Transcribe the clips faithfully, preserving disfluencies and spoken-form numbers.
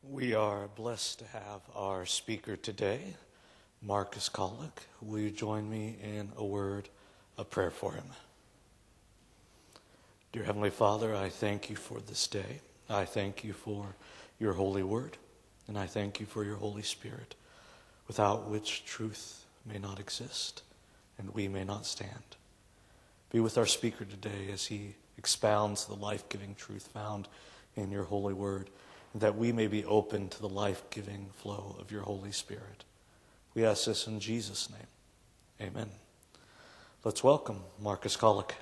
We are blessed to have our speaker today, Marcus Colick. Will you join me in a word of prayer for him? Dear Heavenly Father, I thank you for this day. I thank you for your holy word, and I thank you for your Holy Spirit, without which truth may not exist and we may not stand. Be with our speaker today as he expounds the life-giving truth found in your holy word, and that we may be open to the life-giving flow of your Holy Spirit. We ask this in Jesus' name. Amen. Let's welcome Marcus Colick.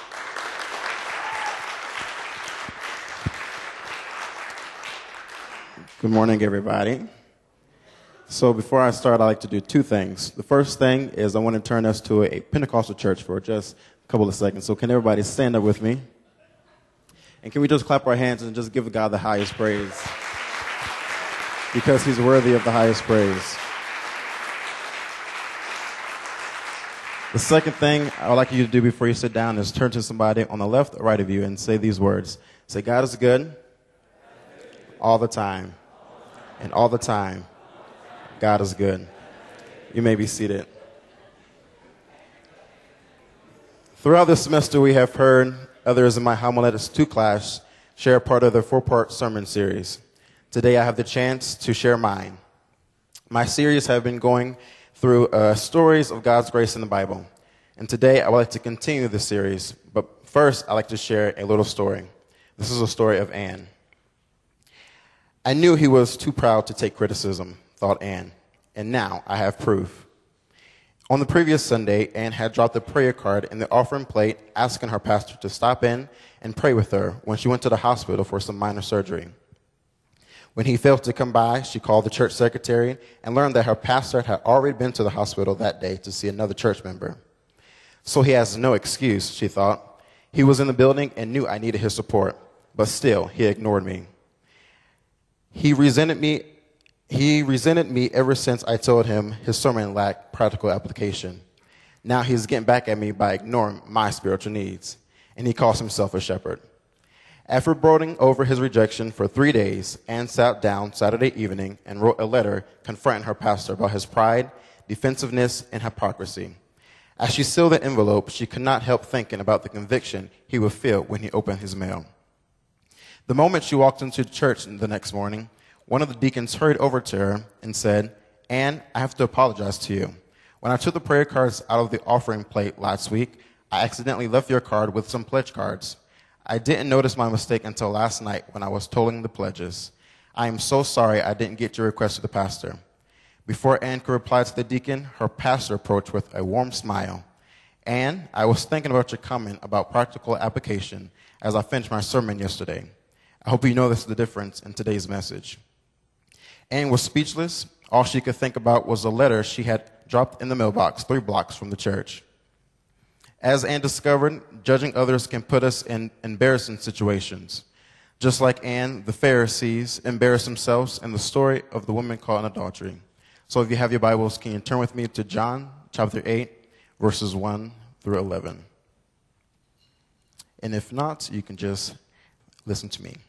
Good morning, everybody. So before I start, I'd like to do two things. The first thing is I want to turn us to a Pentecostal church for just a couple of seconds. So can everybody stand up with me? And can we just clap our hands and just give God the highest praise? Because he's worthy of the highest praise. The second thing I would like you to do before you sit down is turn to somebody on the left or right of you and say these words. Say, God is good all the time. And all the time, God is good. You may be seated. Throughout this semester, we have heard others in my Homiletics two class share part of their four-part sermon series. Today, I have the chance to share mine. My series have been going through uh, stories of God's grace in the Bible. And today, I would like to continue the series. But first, I'd like to share a little story. This is a story of Anne. I knew he was too proud to take criticism, thought Anne. And now I have proof. On the previous Sunday, Anne had dropped a prayer card in the offering plate asking her pastor to stop in and pray with her when she went to the hospital for some minor surgery. When he failed to come by, she called the church secretary and learned that her pastor had already been to the hospital that day to see another church member. So he has no excuse, she thought. He was in the building and knew I needed his support, but still, he ignored me. He resented me He resented me ever since I told him his sermon lacked practical application. Now he's getting back at me by ignoring my spiritual needs, and he calls himself a shepherd. After brooding over his rejection for three days, Anne sat down Saturday evening and wrote a letter confronting her pastor about his pride, defensiveness, and hypocrisy. As she sealed the envelope, she could not help thinking about the conviction he would feel when he opened his mail. The moment she walked into church the next morning, one of the deacons hurried over to her and said, Anne, I have to apologize to you. When I took the prayer cards out of the offering plate last week, I accidentally left your card with some pledge cards. I didn't notice my mistake until last night when I was tolling the pledges. I am so sorry I didn't get your request to the pastor. Before Anne could reply to the deacon, her pastor approached with a warm smile. Anne, I was thinking about your comment about practical application as I finished my sermon yesterday. I hope you noticed the difference in today's message. Anne was speechless. All she could think about was a letter she had dropped in the mailbox three blocks from the church. As Anne discovered, judging others can put us in embarrassing situations. Just like Anne, the Pharisees embarrassed themselves in the story of the woman caught in adultery. So if you have your Bibles, can you turn with me to John chapter eight, verses one through eleven. And if not, you can just listen to me.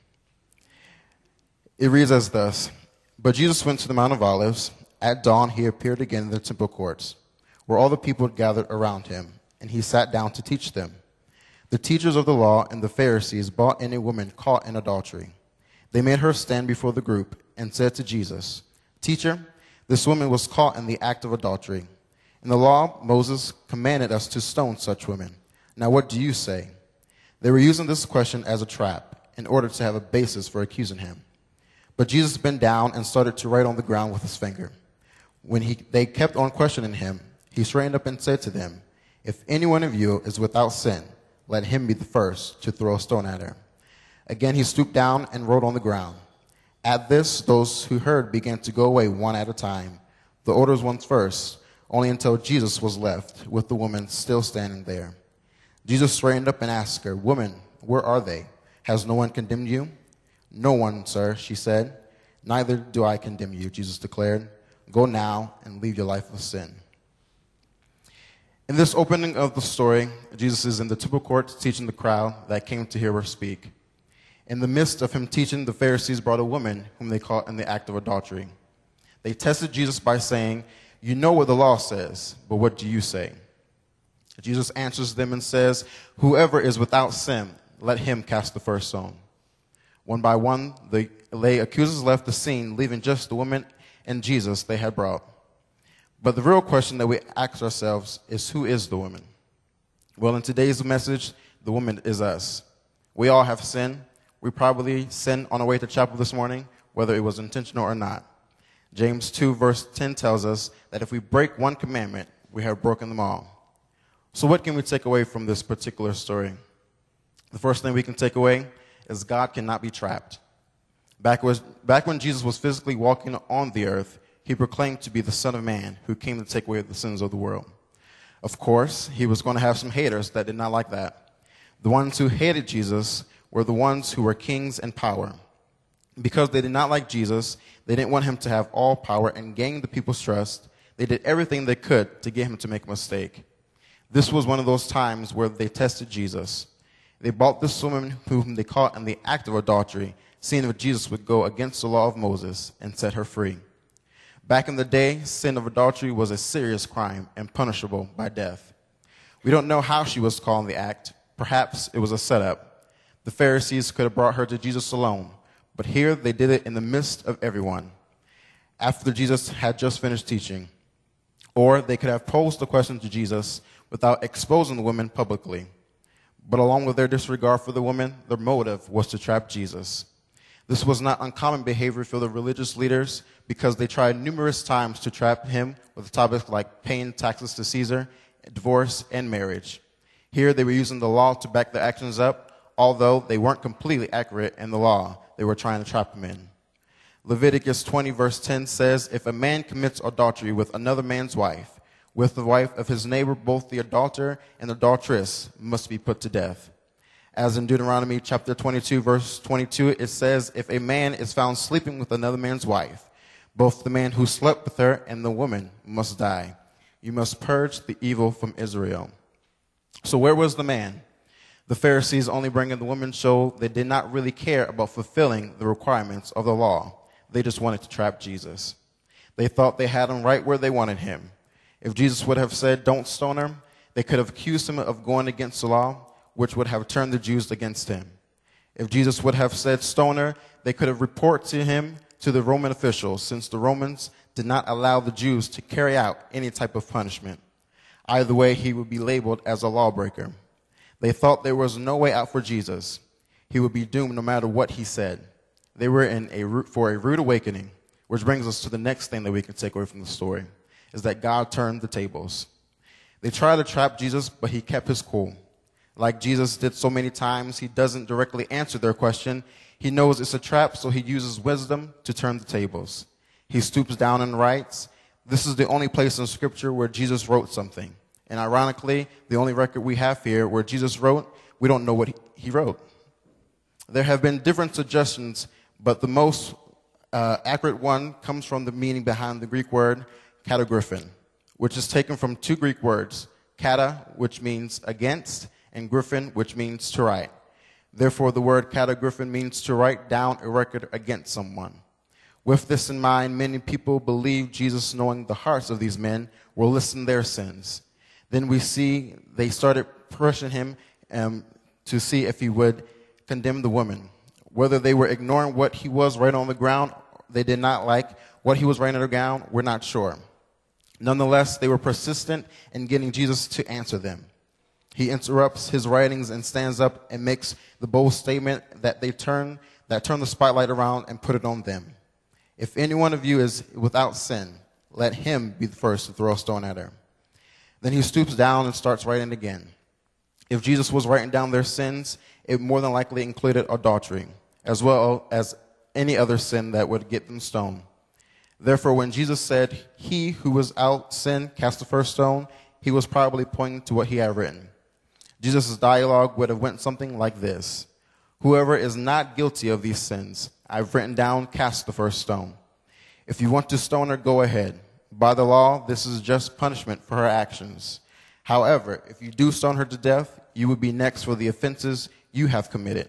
It reads as thus. But Jesus went to the Mount of Olives. At dawn, he appeared again in the temple courts, where all the people had gathered around him, and he sat down to teach them. The teachers of the law and the Pharisees brought in a woman caught in adultery. They made her stand before the group and said to Jesus, Teacher, this woman was caught in the act of adultery. In the law, Moses commanded us to stone such women. Now what do you say? They were using this question as a trap in order to have a basis for accusing him. But Jesus bent down and started to write on the ground with his finger. When he, they kept on questioning him, he straightened up and said to them, If any one of you is without sin, let him be the first to throw a stone at her. Again he stooped down and wrote on the ground. At this, those who heard began to go away one at a time. The orders went first, only until Jesus was left, with the woman still standing there. Jesus straightened up and asked her, Woman, where are they? Has no one condemned you? No one, sir, she said. Neither do I condemn you, Jesus declared. Go now and leave your life of sin. In this opening of the story, Jesus is in the temple courts teaching the crowd that came to hear her speak. In the midst of him teaching, the Pharisees brought a woman whom they caught in the act of adultery. They tested Jesus by saying, "You know what the law says, but what do you say?" Jesus answers them and says, "Whoever is without sin, let him cast the first stone." One by one, the lay accusers left the scene, leaving just the woman and Jesus they had brought. But the real question that we ask ourselves is, who is the woman? Well, in today's message, the woman is us. We all have sinned. We probably sinned on our way to chapel this morning, whether it was intentional or not. James two, verse ten tells us that if we break one commandment, we have broken them all. So what can we take away from this particular story? The first thing we can take away is God cannot be trapped. Back, was, back when Jesus was physically walking on the earth, he proclaimed to be the Son of Man who came to take away the sins of the world. Of course, he was going to have some haters that did not like that. The ones who hated Jesus were the ones who were kings and power. Because they did not like Jesus, they didn't want him to have all power and gain the people's trust. They did everything they could to get him to make a mistake. This was one of those times where they tested Jesus. They brought this woman whom they caught in the act of adultery, seeing if Jesus would go against the law of Moses and set her free. Back in the day, sin of adultery was a serious crime and punishable by death. We don't know how she was caught in the act. Perhaps it was a setup. The Pharisees could have brought her to Jesus alone, but here they did it in the midst of everyone, after Jesus had just finished teaching. Or they could have posed the question to Jesus without exposing the woman publicly. But along with their disregard for the woman, their motive was to trap Jesus. This was not uncommon behavior for the religious leaders, because they tried numerous times to trap him with topics like paying taxes to Caesar, divorce, and marriage. Here they were using the law to back their actions up, although they weren't completely accurate in the law they were trying to trap him in. Leviticus twenty, verse ten says, "If a man commits adultery with another man's wife, with the wife of his neighbor, both the adulterer and adulteress must be put to death." As in Deuteronomy chapter twenty-two, verse twenty-two, it says, "If a man is found sleeping with another man's wife, both the man who slept with her and the woman must die. You must purge the evil from Israel." So where was the man? The Pharisees only bringing the woman showed they did not really care about fulfilling the requirements of the law. They just wanted to trap Jesus. They thought they had him right where they wanted him. If Jesus would have said, "Don't stone her," they could have accused him of going against the law, which would have turned the Jews against him. If Jesus would have said, "Stone her," they could have reported to him to the Roman officials, since the Romans did not allow the Jews to carry out any type of punishment. Either way, he would be labeled as a lawbreaker. They thought there was no way out for Jesus. He would be doomed no matter what he said. They were in a for a rude awakening, which brings us to the next thing that we can take away from the story, is that God turned the tables. They tried to trap Jesus, but he kept his cool. Like Jesus did so many times, he doesn't directly answer their question. He knows it's a trap, so he uses wisdom to turn the tables. He stoops down and writes. This is the only place in Scripture where Jesus wrote something. And ironically, the only record we have here where Jesus wrote, we don't know what he wrote. There have been different suggestions, but the most uh, accurate one comes from the meaning behind the Greek word katagriphon, which is taken from two Greek words, kata, which means against, and griphon, which means to write. Therefore, the word katagriphon means to write down a record against someone. With this in mind, many people believe Jesus, knowing the hearts of these men, will listen their sins. Then we see they started pressuring him um, to see if he would condemn the woman. Whether they were ignoring what he was writing on the ground, they did not like what he was writing on the ground, we're not sure. Nonetheless, they were persistent in getting Jesus to answer them. He interrupts his writings and stands up and makes the bold statement that they turn that turn the spotlight around and put it on them. If any one of you is without sin, let him be the first to throw a stone at her. Then he stoops down and starts writing again. If Jesus was writing down their sins, it more than likely included adultery, as well as any other sin that would get them stoned. Therefore, when Jesus said, "He who was without sin cast the first stone," he was probably pointing to what he had written. Jesus' dialogue would have went something like this: "Whoever is not guilty of these sins, I've written down, cast the first stone. If you want to stone her, go ahead. By the law, this is just punishment for her actions. However, if you do stone her to death, you would be next for the offenses you have committed.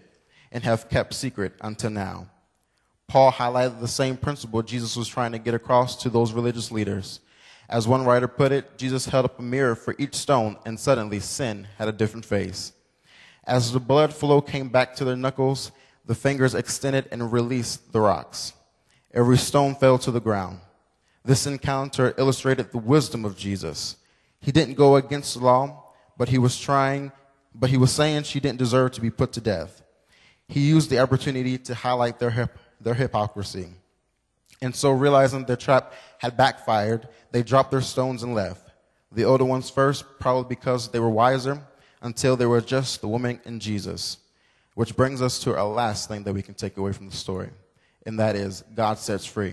and have kept secret until now. Paul highlighted the same principle Jesus was trying to get across to those religious leaders. As one writer put it, Jesus held up a mirror for each stone, and suddenly sin had a different face. As the blood flow came back to their knuckles, the fingers extended and released the rocks. Every stone fell to the ground. This encounter illustrated the wisdom of Jesus. He didn't go against the law, but he was trying, but he was saying she didn't deserve to be put to death. He used the opportunity to highlight their hip, their hypocrisy. And so, realizing their trap had backfired, they dropped their stones and left. The older ones first, probably because they were wiser, until they were just the woman and Jesus. Which brings us to our last thing that we can take away from the story, and that is God sets free.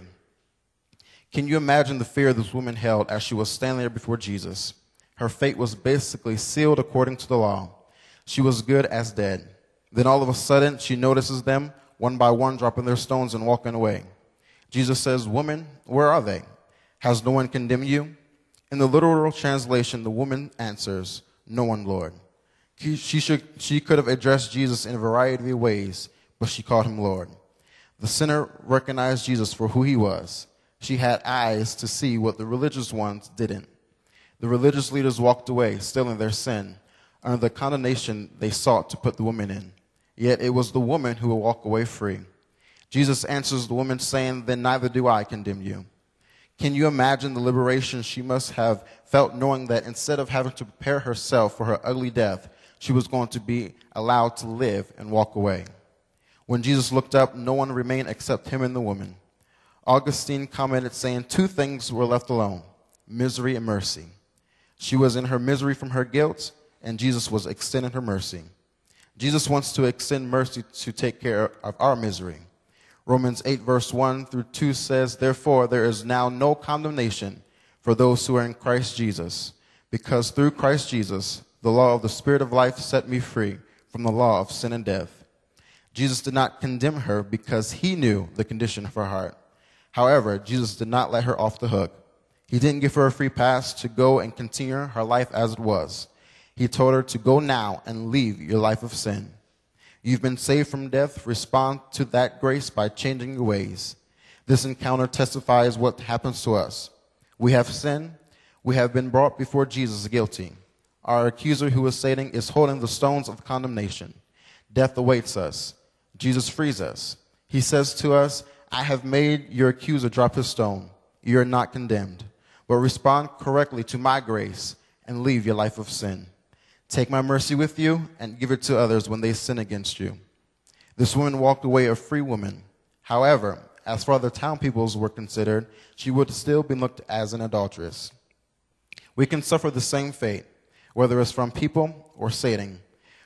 Can you imagine the fear this woman held as she was standing there before Jesus? Her fate was basically sealed according to the law. She was good as dead. Then all of a sudden, she notices them, one by one, dropping their stones and walking away. Jesus says, "Woman, where are they? Has no one condemned you?" In the literal translation, the woman answers, "No one, Lord." She, she, should, she could have addressed Jesus in a variety of ways, but she called him Lord. The sinner recognized Jesus for who he was. She had eyes to see what the religious ones didn't. The religious leaders walked away, still in their sin, under the condemnation they sought to put the woman in. Yet it was the woman who would walk away free. Jesus answers the woman, saying, "Then neither do I condemn you." Can you imagine the liberation she must have felt, knowing that instead of having to prepare herself for her ugly death, she was going to be allowed to live and walk away? When Jesus looked up, no one remained except him and the woman. Augustine commented, saying two things were left alone: misery and mercy. She was in her misery from her guilt, and Jesus was extending her mercy. Jesus wants to extend mercy to take care of our misery. Romans eight, verse one through two says, "Therefore there is now no condemnation for those who are in Christ Jesus, because through Christ Jesus, the law of the Spirit of life set me free from the law of sin and death." Jesus did not condemn her because he knew the condition of her heart. However, Jesus did not let her off the hook. He didn't give her a free pass to go and continue her life as it was. He told her to go now and leave your life of sin. You've been saved from death. Respond to that grace by changing your ways. This encounter testifies what happens to us. We have sinned. We have been brought before Jesus guilty. Our accuser, who is Satan, is holding the stones of condemnation. Death awaits us. Jesus frees us. He says to us, "I have made your accuser drop his stone. You are not condemned, but respond correctly to my grace and leave your life of sin. Take my mercy with you and give it to others when they sin against you." This woman walked away a free woman. However, as far as the town peoples were considered, she would still be looked as an adulteress. We can suffer the same fate, whether it's from people or Satan.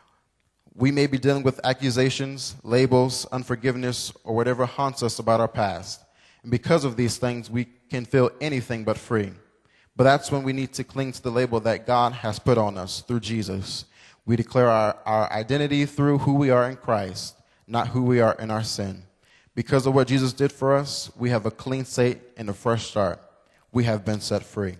We may be dealing with accusations, labels, unforgiveness, or whatever haunts us about our past. And because of these things, we can feel anything but free. But that's when we need to cling to the label that God has put on us through Jesus. We declare our, our identity through who we are in Christ, not who we are in our sin. Because of what Jesus did for us, we have a clean slate and a fresh start. We have been set free.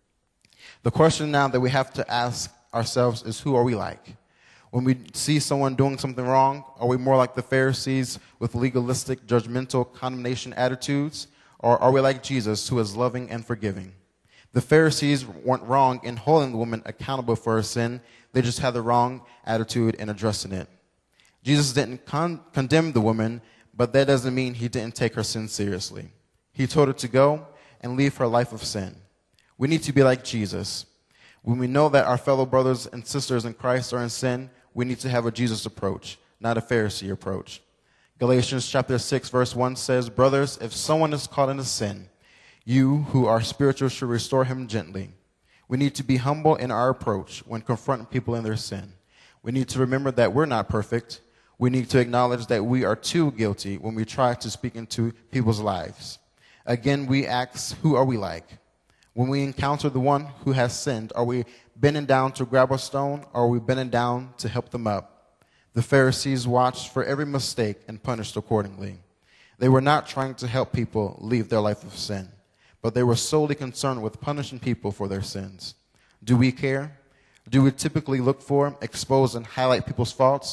The question now that we have to ask ourselves is, who are we like? When we see someone doing something wrong, are we more like the Pharisees with legalistic, judgmental, condemnation attitudes? Or are we like Jesus, who is loving and forgiving? The Pharisees weren't wrong in holding the woman accountable for her sin. They just had the wrong attitude in addressing it. Jesus didn't con- condemn the woman, but that doesn't mean he didn't take her sin seriously. He told her to go and leave her life of sin. We need to be like Jesus. When we know that our fellow brothers and sisters in Christ are in sin, we need to have a Jesus approach, not a Pharisee approach. Galatians chapter six, verse one says, "Brothers, if someone is caught in a sin, you who are spiritual should restore him gently." We need to be humble in our approach when confronting people in their sin. We need to remember that we're not perfect. We need to acknowledge that we are too guilty when we try to speak into people's lives. Again, we ask, who are we like? When we encounter the one who has sinned, are we bending down to grab a stone, or are we bending down to help them up? The Pharisees watched for every mistake and punished accordingly. They were not trying to help people leave their life of sin, but they were solely concerned with punishing people for their sins. Do we care? Do we typically look for, expose, and highlight people's faults,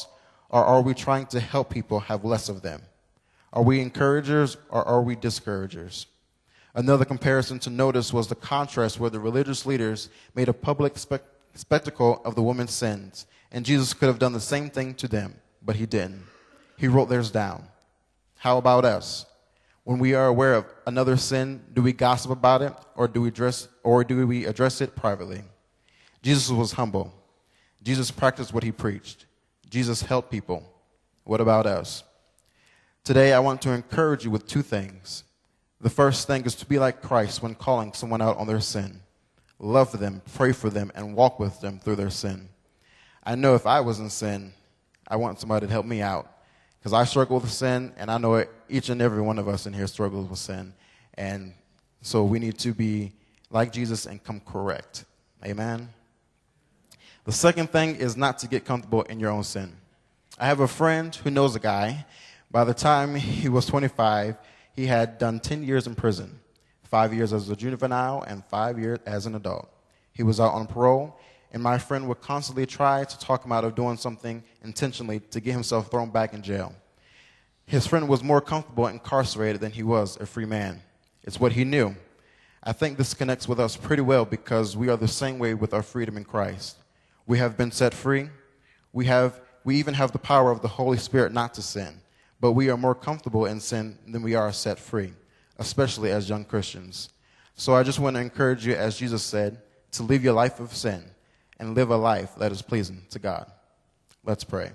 Or are we trying to help people have less of them? Are we encouragers or are we discouragers? Another comparison to notice was the contrast where the religious leaders made a public spe- spectacle of the woman's sins, and Jesus could have done the same thing to them, but he didn't. He wrote theirs down. How about us? When we are aware of another sin, do we gossip about it, or do we address, or do we address it privately? Jesus was humble. Jesus practiced what he preached. Jesus helped people. What about us? Today, I want to encourage you with two things. The first thing is to be like Christ when calling someone out on their sin. Love them, pray for them, and walk with them through their sin. I know if I was in sin, I want somebody to help me out. Because I struggle with sin, and I know each and every one of us in here struggles with sin. And so we need to be like Jesus and come correct. Amen? The second thing is not to get comfortable in your own sin. I have a friend who knows a guy. By the time he was twenty-five, he had done ten years in prison, five years as a juvenile and five years as an adult. He was out on parole, and my friend would constantly try to talk him out of doing something intentionally to get himself thrown back in jail. His friend was more comfortable incarcerated than he was a free man. It's what he knew. I think this connects with us pretty well because we are the same way with our freedom in Christ. We have been set free. We have, we even have the power of the Holy Spirit not to sin. But we are more comfortable in sin than we are set free, especially as young Christians. So I just want to encourage you, as Jesus said, to live your life of sin and live a life that is pleasing to God. Let's pray.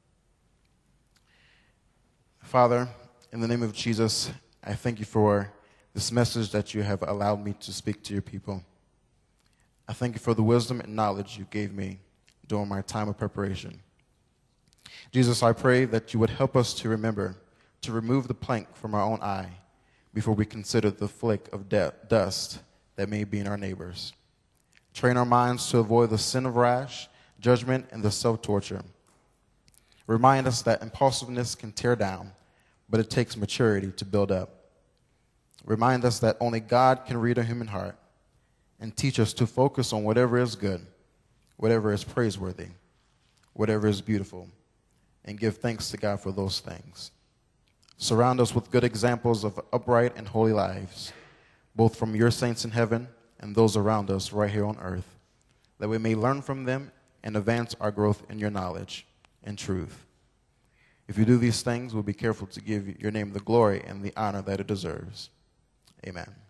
Father, in the name of Jesus, I thank you for this message that you have allowed me to speak to your people. I thank you for the wisdom and knowledge you gave me during my time of preparation. Jesus, I pray that you would help us to remember to remove the plank from our own eye before we consider the flake of de- dust that may be in our neighbors. Train our minds to avoid the sin of rash, judgment, and the self-torture. Remind us that impulsiveness can tear down, but it takes maturity to build up. Remind us that only God can read a human heart, and teach us to focus on whatever is good, whatever is praiseworthy, whatever is beautiful, and give thanks to God for those things. Surround us with good examples of upright and holy lives, both from your saints in heaven and those around us right here on earth, that we may learn from them and advance our growth in your knowledge and truth. If you do these things, we'll be careful to give your name the glory and the honor that it deserves. Amen.